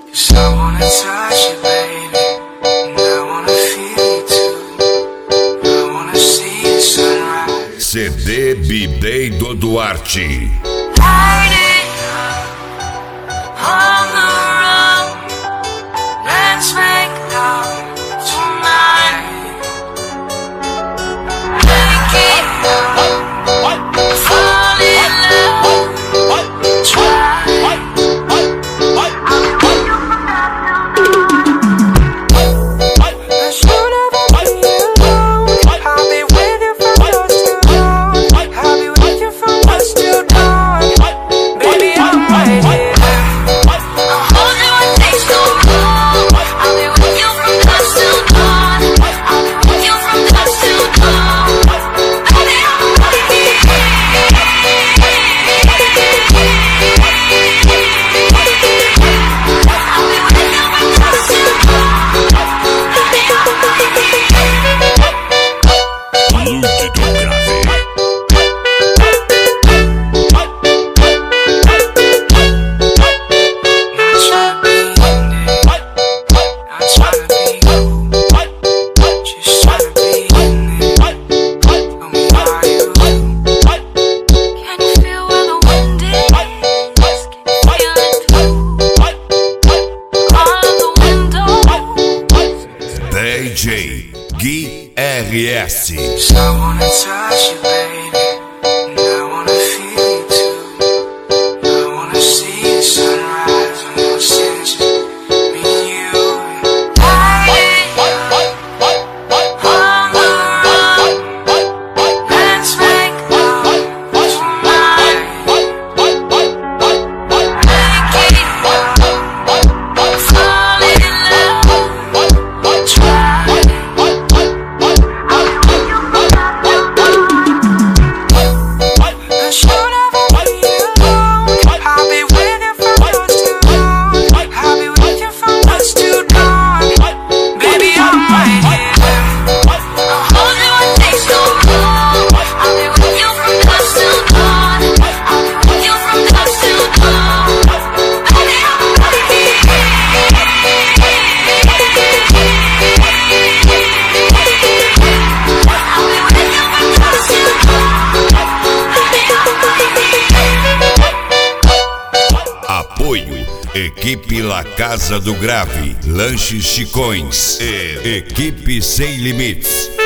'Cause I wanna touch you, baby, and I wanna feel you too. I wanna see the sunrise. CD B-Day do Duarte. Light it up on the road. Let's make love tonight. Make it up, fall in love, try. DJ Gui RS. So I wanna touch you, baby, and I wanna feel you too. I wanna see the sunrise on your senses, me and you. Light it on the road. Let's make love tonight. Make it up, fall in love, try. Apoio Equipe La Casa do Grave, Lanches Chicões e Equipe Sem Limites.